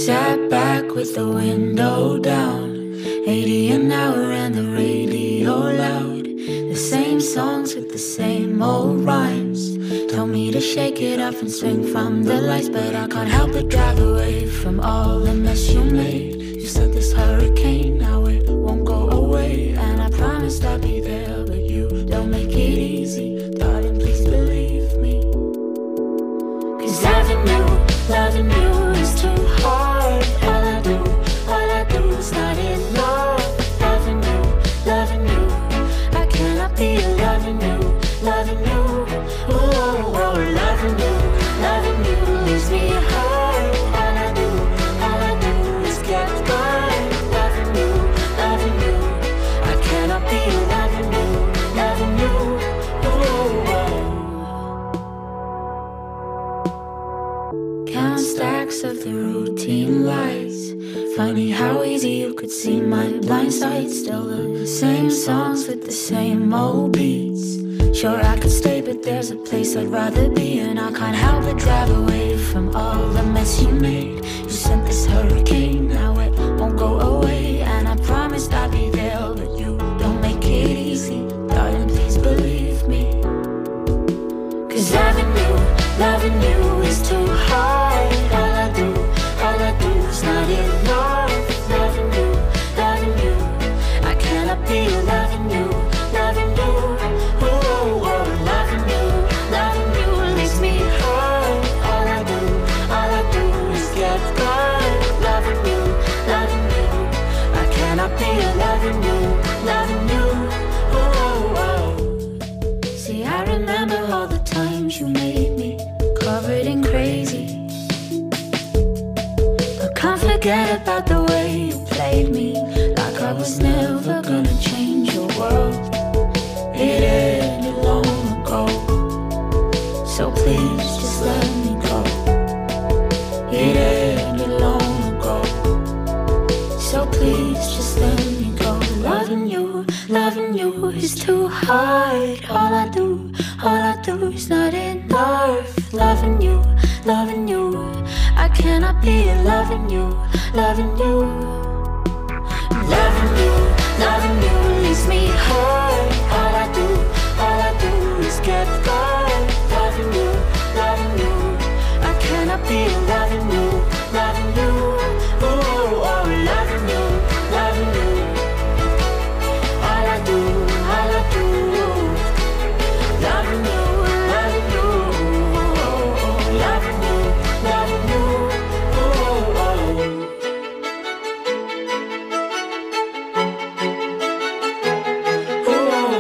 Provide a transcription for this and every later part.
Sat back with the window down, 80 an hour and the radio loud. The same songs with the same old rhymes. Told me to shake it off and swing from the lights, but I can't help but drive away from all the mess you made. You said this hurricane, now it won't go away, and I promised I'd be there, but you don't make it easy. Darling, please believe me. 'Cause loving you is too hard. All I do is not enough. Loving you, I cannot be loving you. Oh, loving you leaves me hurt. All I do is get burned. Loving you, I cannot be loving you. Count stacks of the routine lights. Funny how easy you could see my blind side. Still the same songs with the same old beats. Sure I could stay, but there's a place I'd rather be, and I can't help but drive away from all the mess you made. You sent this hurricane, now it won't go away, and I promised I'd be there, but you don't make it easy. Darling, please believe me. 'Cause loving you is too hard. All I do is not enough. Loving you, I cannot be loving you. Oh, loving you leaves me hurt. All I do is get burned. Loving you, I cannot be loving you. Oh. See, I remember all the times you made me covered in crazy. Can't forget about the way you played me, like I was never gonna change your world. It ended long ago, so please just let me go. It ended long ago, so please just let me go. Loving you is too hard. All I do is not enough. Loving you, I cannot be loving you. Loving you leaves me hurt. All I do is get burned. Loving you, I cannot be loving you. Oh, loving you. All I do, loving you. Oh.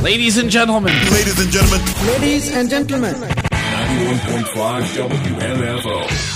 Ladies and gentlemen. Ladies and gentlemen. Ladies and gentlemen. 91.5 WMFO.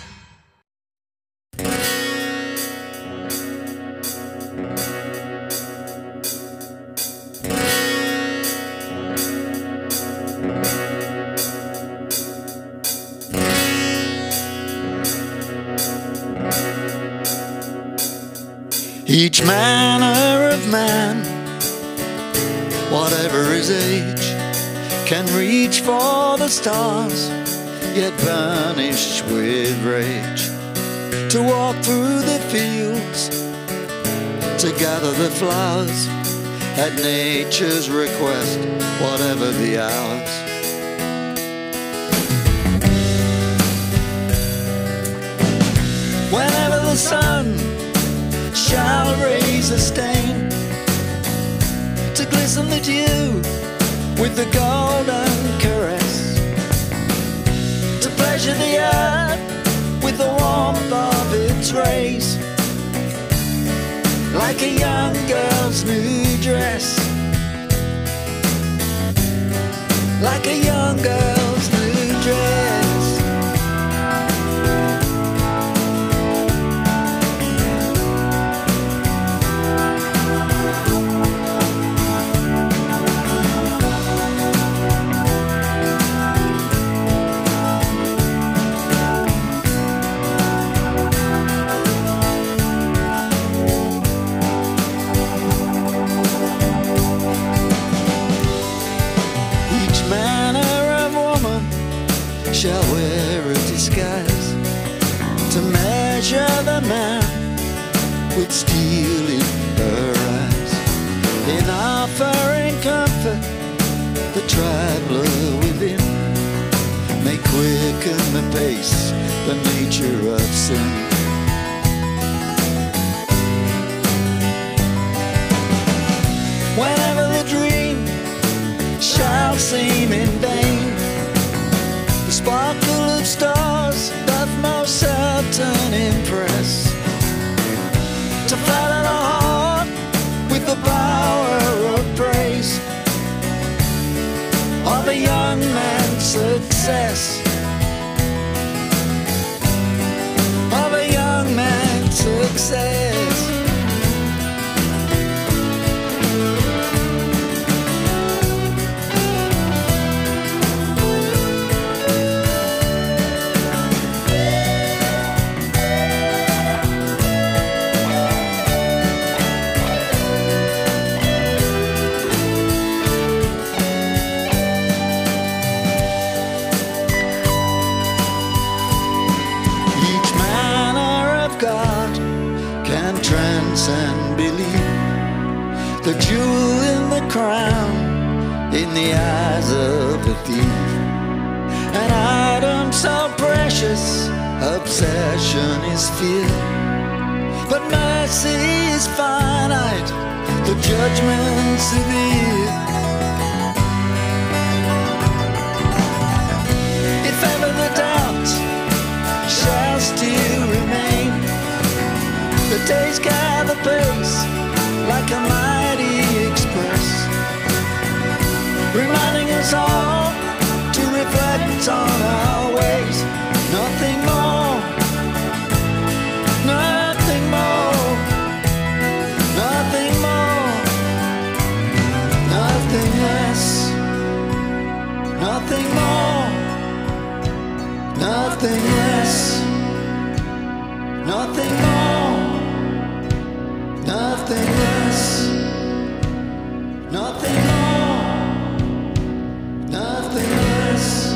Each manner of man, whatever his age, can reach for the stars, yet burnished with rage. To walk through the fields, to gather the flowers, at nature's request, whatever the hours. Whenever the sun shall raise a stain, to glisten the dew with the golden caress, to pleasure the earth with the warmth of its rays, like a young girl's new dress, like a young girl's new dress. Shall wear a disguise to measure the man with steel in her eyes. In offering comfort, the traveler within may quicken the pace, the nature of sin. Whenever the dream shall seem in vain, the sparkle of stars doth most certain impress, to flatter the heart with the power of praise of a young man's success, of a young man's success. Transcend belief, the jewel in the crown, in the eyes of the thief. An item so precious, obsession is fear, but mercy is finite, the judgment severe. If ever the doubt shall still remain, the days gather pace like a mighty express, reminding us all to reflect on our ways. Nothing more, nothing more, nothing more, nothing less, nothing more, nothing less, nothing more, nothing less, nothing more, nothing less.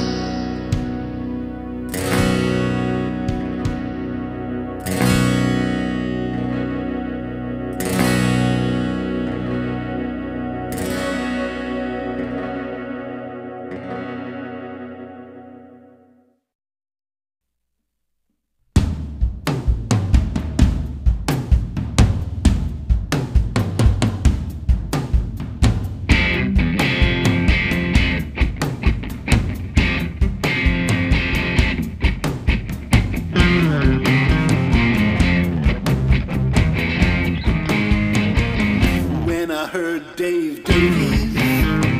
When I heard Dave Davies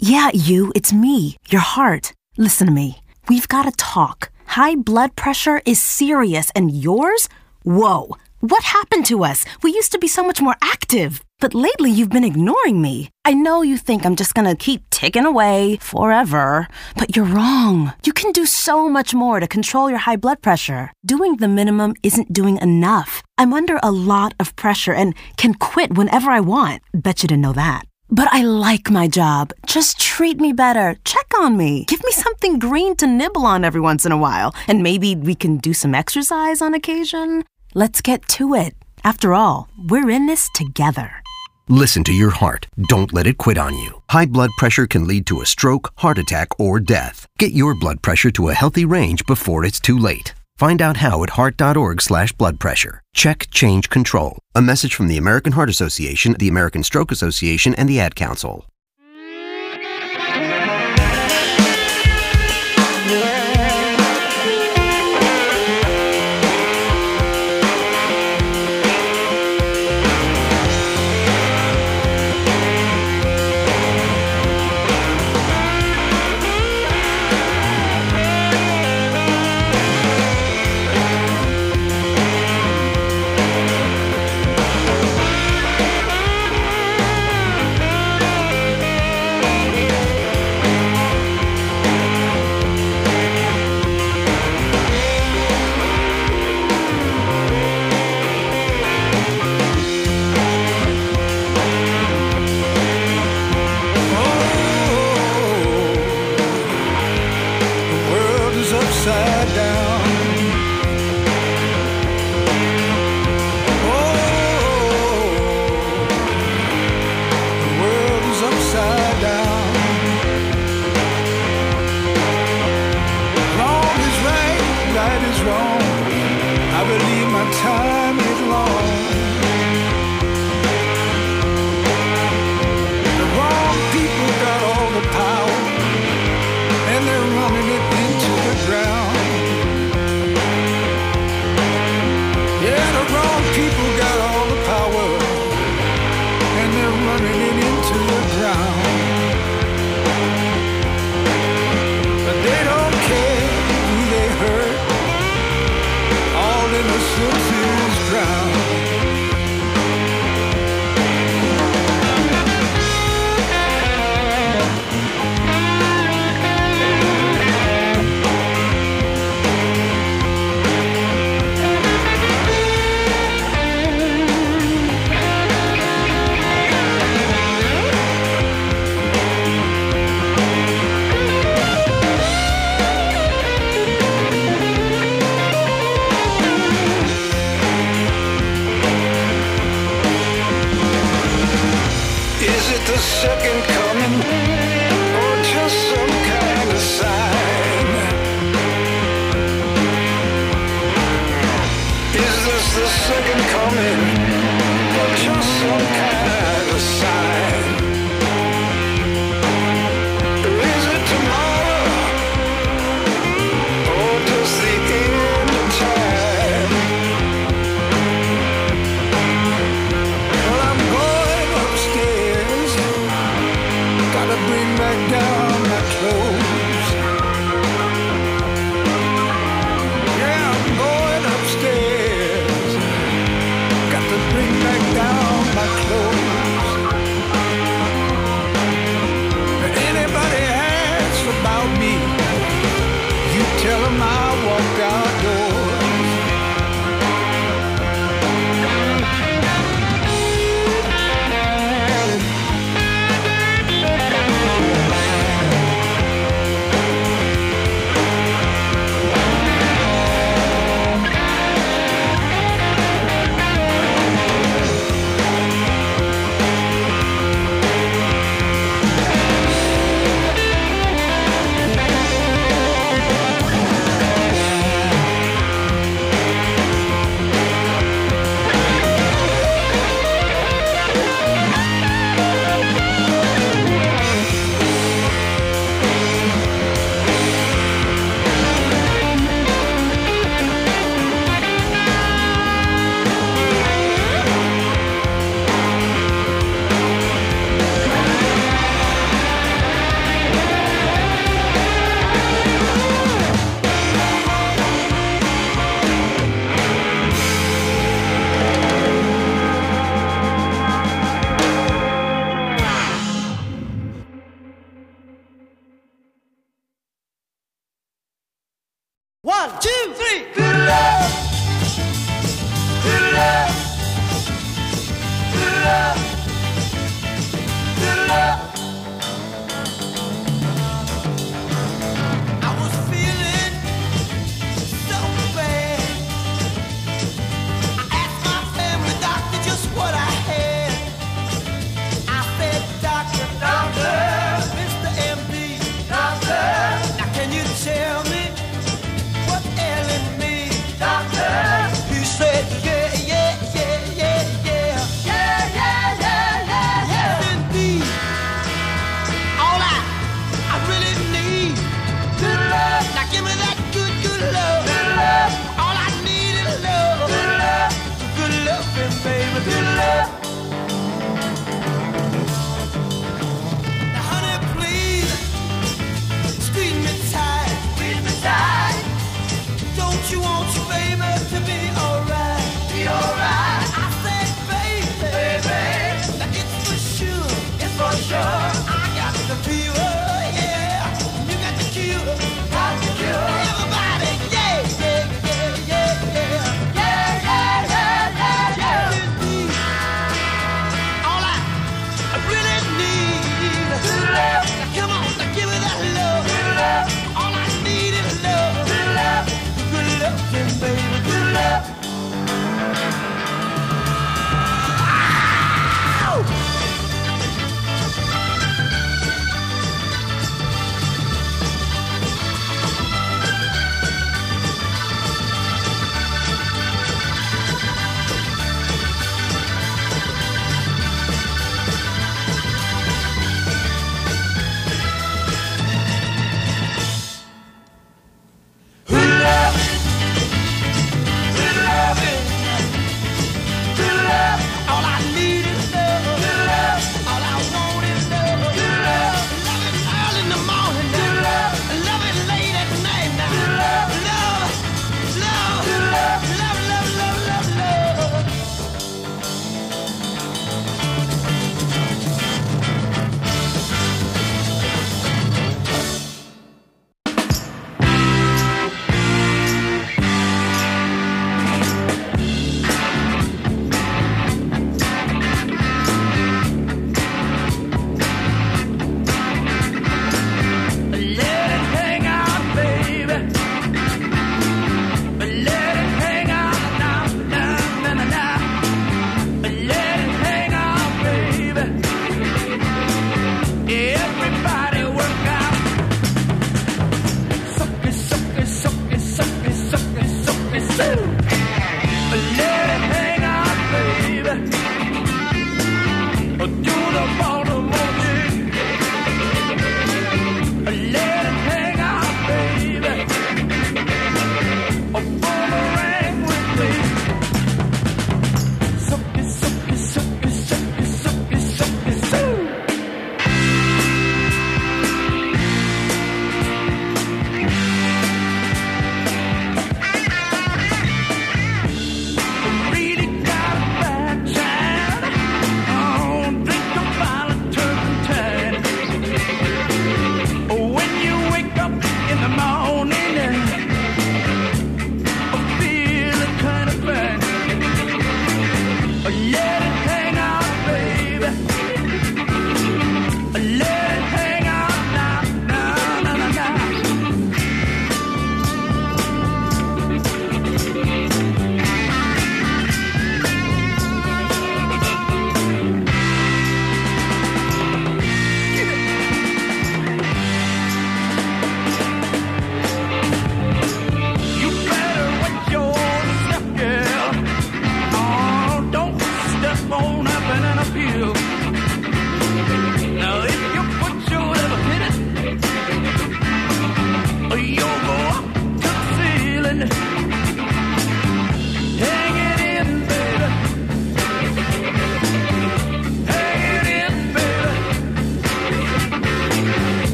Yeah, it's me, your heart. Listen to me. We've got to talk. High blood pressure is serious, and yours? Whoa. What happened to us? We used to be so much more active. But lately you've been ignoring me. I know you think I'm just gonna keep ticking away forever, but you're wrong. You can do so much more to control your high blood pressure. Doing the minimum isn't doing enough. I'm under a lot of pressure and can quit whenever I want. Bet you didn't know that. But I like my job. Just treat me better. Check on me. Give me something green to nibble on every once in a while. And maybe we can do some exercise on occasion. Let's get to it. After all, we're in this together. Listen to your heart. Don't let it quit on you. High blood pressure can lead to a stroke, heart attack, or death. Get your blood pressure to a healthy range before it's too late. Find out how at heart.org/blood pressure. Check, change, control. A message from the American Heart Association, the American Stroke Association, and the Ad Council.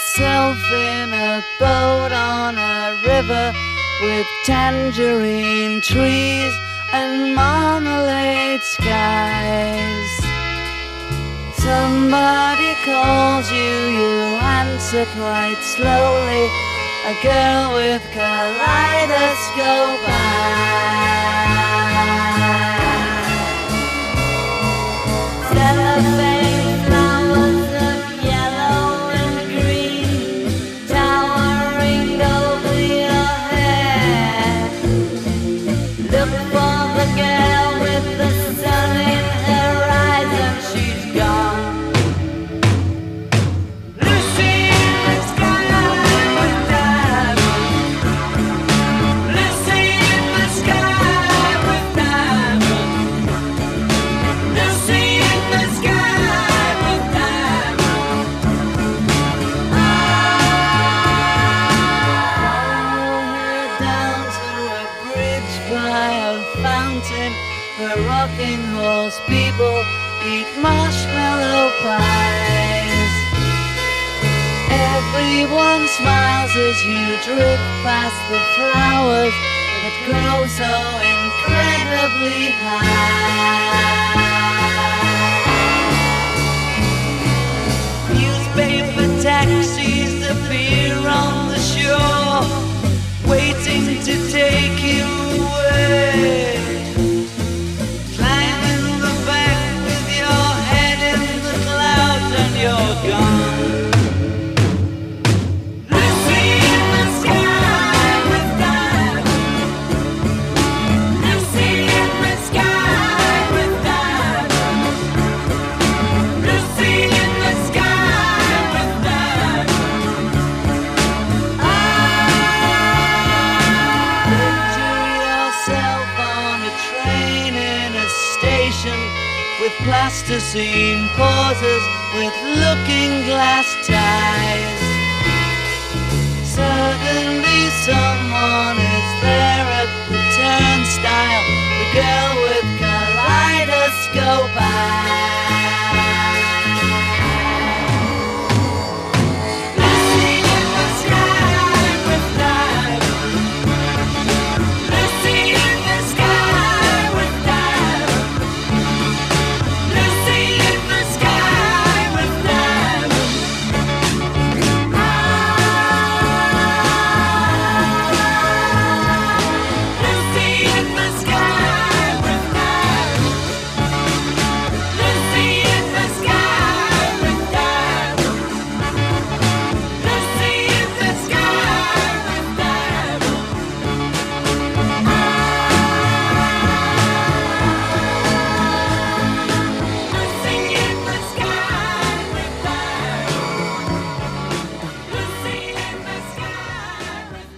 yourself in a boat on a river with tangerine trees and marmalade skies. Somebody calls you, you answer quite slowly. A girl with kaleidoscope eyes. Cellophane flowers of yellow and green towering over your head. Look for the girl with the sun in her eyes and she's gone. Lucy in the sky with diamonds. Lucy in the sky with diamonds. Lucy in the sky with diamonds. Follow her down to a bridge by a fountain where rocking horse people eat marshmallow pies. Everyone smiles as you drift past the flowers that grow so incredibly high. Newspaper taxis appear on the shore, waiting to take you away. Climb in the back with your head in the clouds and you're gone. Lucy in the sky with diamonds. Lucy in the sky with diamonds. Lucy in the sky with diamonds. Picture yourself on a train in a station with plasticine pauses with looking glass ties. Suddenly someone is there at the turnstile, the girl with kaleidoscope eyes. Lucy in the sky with diamonds. Lucy in the sky with diamonds. Lucy in the sky with diamonds. Lucy in the sky with diamonds. Lucy in the sky with diamonds. Lucy in the sky with diamonds. Lucy in the sky with diamonds. Lucy in the sky with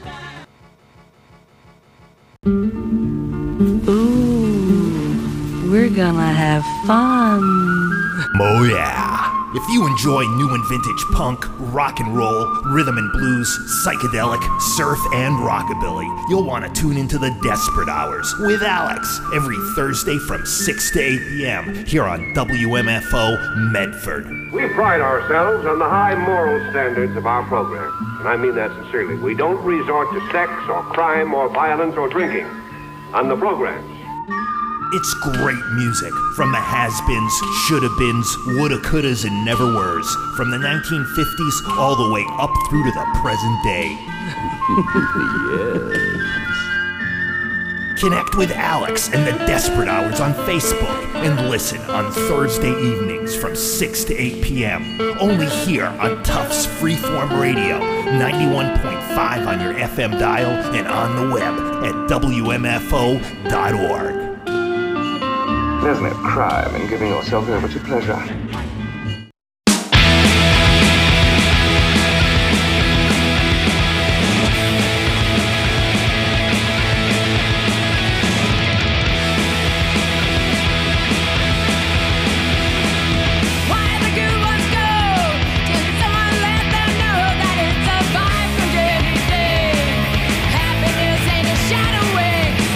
diamonds. Ooh, we're gonna have fun. Oh yeah! If you enjoy new and vintage punk, rock and roll, rhythm and blues, psychedelic, surf, and rockabilly, you'll want to tune into the Desperate Hours with Alex every Thursday from 6 to 8 p.m. here on WMFO Medford. We pride ourselves on the high moral standards of our program, and I mean that sincerely. We don't resort to sex or crime or violence or drinking on the programs. It's great music from the has-beens, shoulda-beens, woulda, couldas, and never-weres, from the 1950s all the way up through to the present day. Connect with Alex and the Desperate Hours on Facebook and listen on Thursday evenings from 6 to 8 p.m. Only here on Tufts Freeform Radio, 91.5 on your FM dial and on the web at WMFO.org. There's no crime in giving yourself over to pleasure.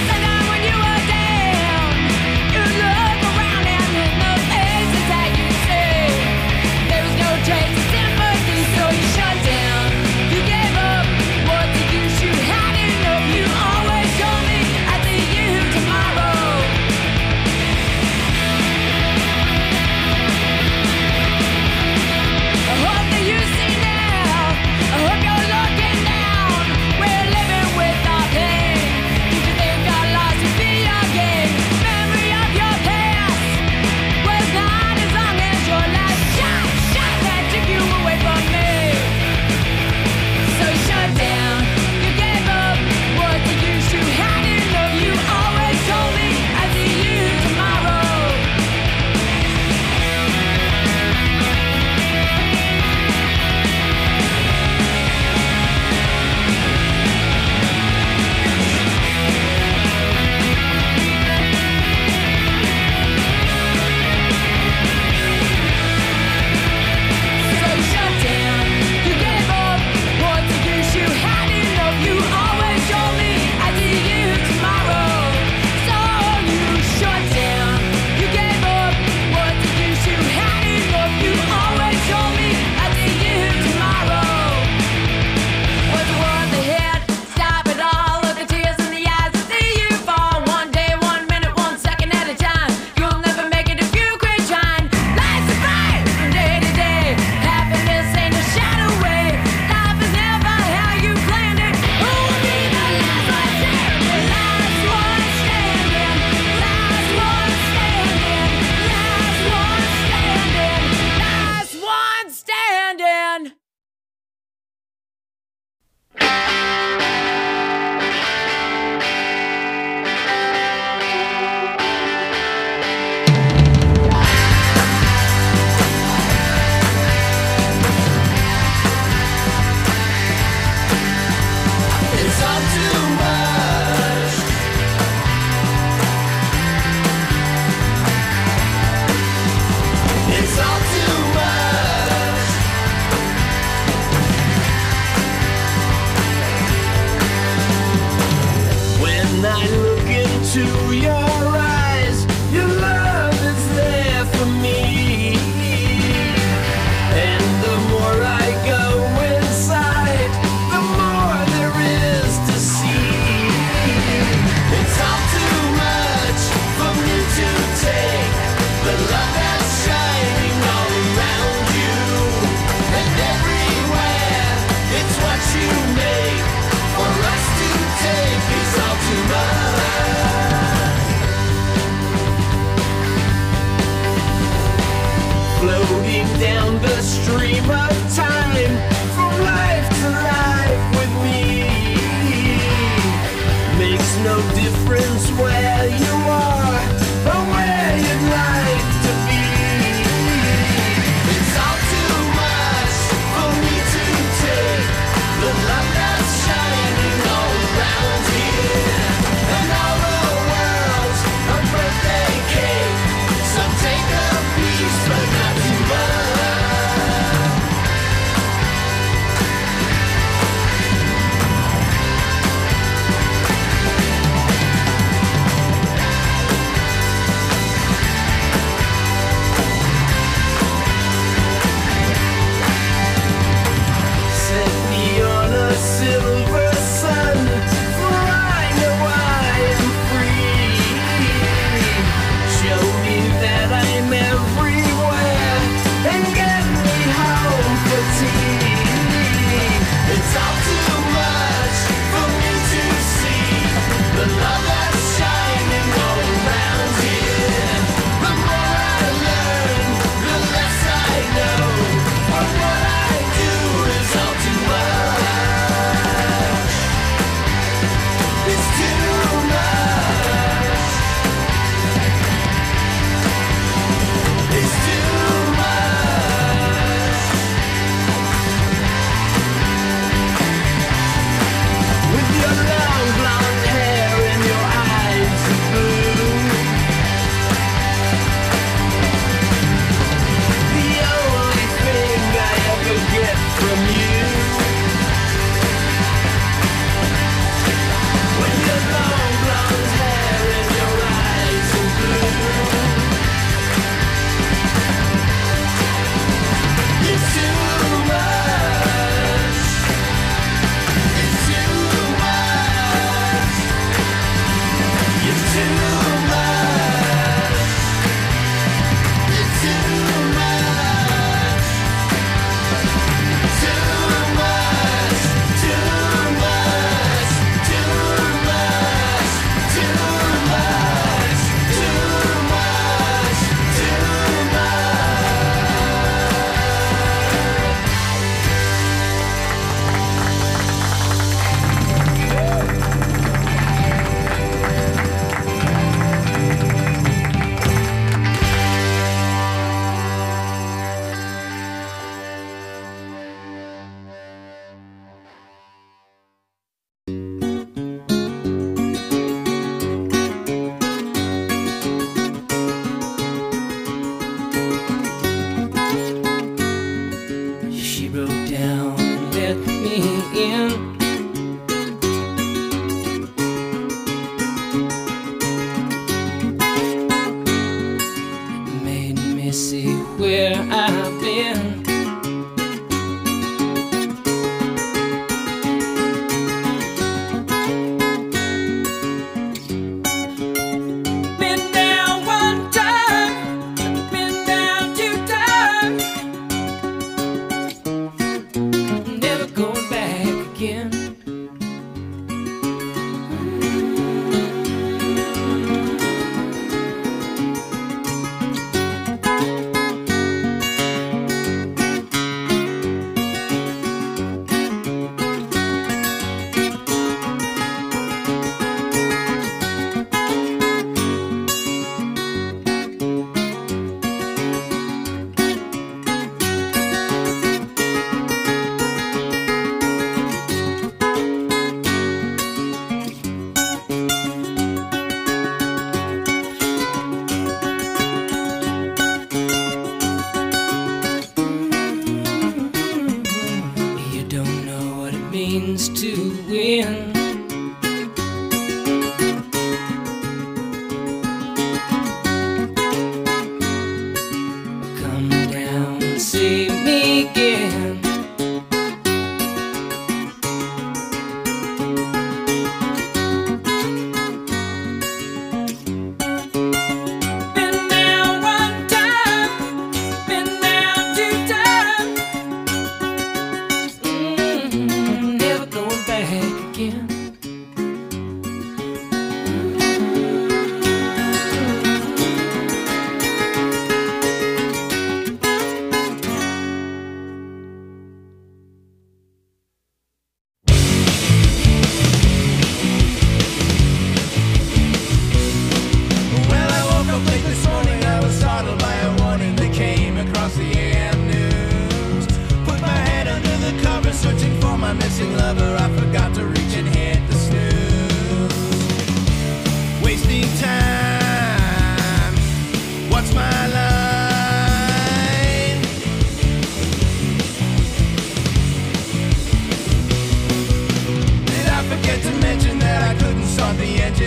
You look around and in the faces that you see. When I look into your eyes, your love is there for me. And the more I go inside, the more there is to see. It's all too much for me to take, but love that's shining all around you. And everywhere, it's what you make for us to take. It's all too much. Floating down the stream of time, from life to life with me. Makes no difference where you are or where you'd like to be. It's all too much for me to take, the love that's shining all around here. And all the world's a birthday cake, so take a piece but not too much.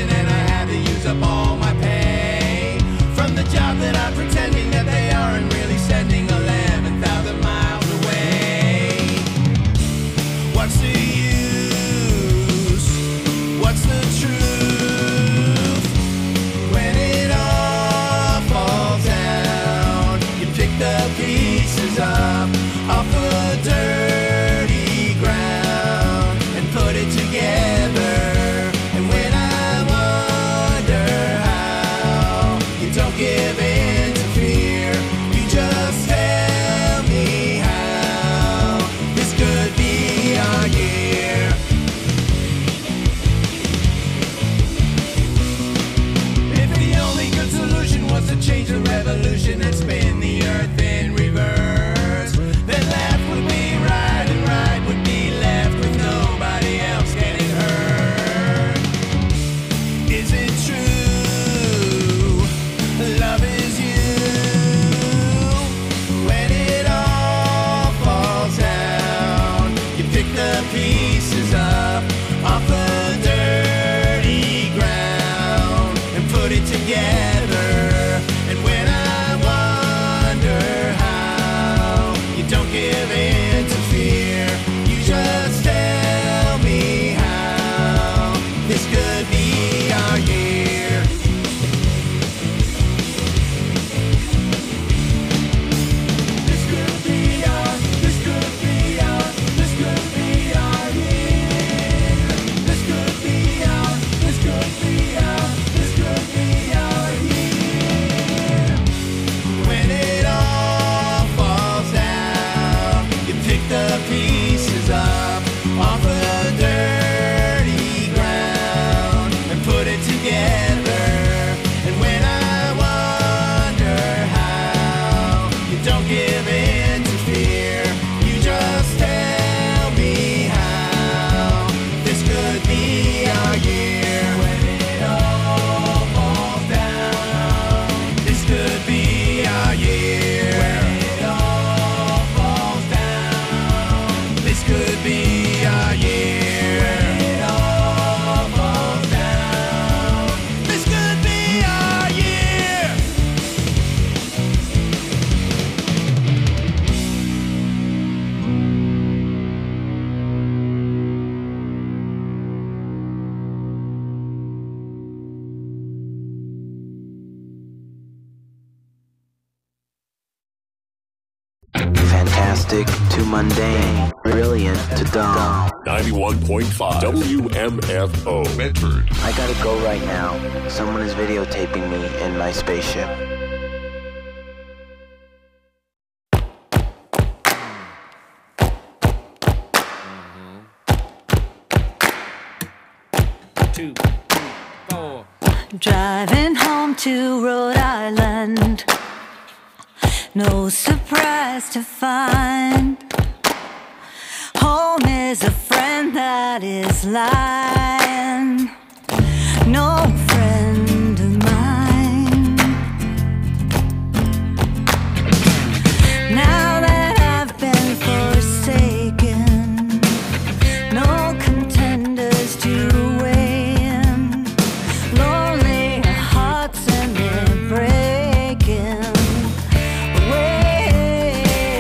living and I had to use up all my pay. From the job that I'm pretending that they aren't really sending 11,000 miles away. What's the use? What's the truth? When it all falls down, you pick the pieces up off the dirty ground and put it together. And when I wonder how you don't give in to fear, you just tell me how this could be our year. If the only good solution was to change the revolution and spin the earth in reverse, then left would be right and right would be left with nobody else getting hurt. Is it true? Love is you. When it all falls down, you pick the pieces up off the dirty ground and put it together. And when I wonder how you don't give in to fear, you just tell me how this could be our year. This could be our year. This could be our year. This could be our year. When it all falls down, you pick the pieces up off the dirty ground and put it together. And when I wonder how you don't give in to fear, you just tell me how this could be our year. When it all falls down, this could be our year. When it all falls down, this could be our year. When it all falls down, this could be our year. Fantastic to mundane, brilliant to dumb. 91.5 WMFO Medford. I gotta go right now. Someone is videotaping me in my spaceship. Driving home to Rhode Island, no surprise to find home is a friend that is lying, no friend of mine. Now that I've been forsaken, no contenders to weigh in, lonely hearts and they're breaking away.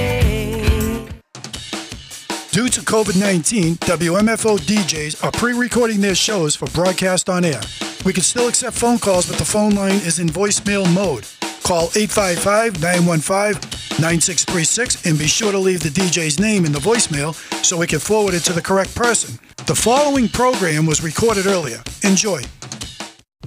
Due to COVID-19, WMFO DJs are pre-recording their shows for broadcast on air. We can still accept phone calls, but the phone line is in voicemail mode. Call 855-915-9636 and be sure to leave the DJ's name in the voicemail so we can forward it to the correct person. The following program was recorded earlier. Enjoy.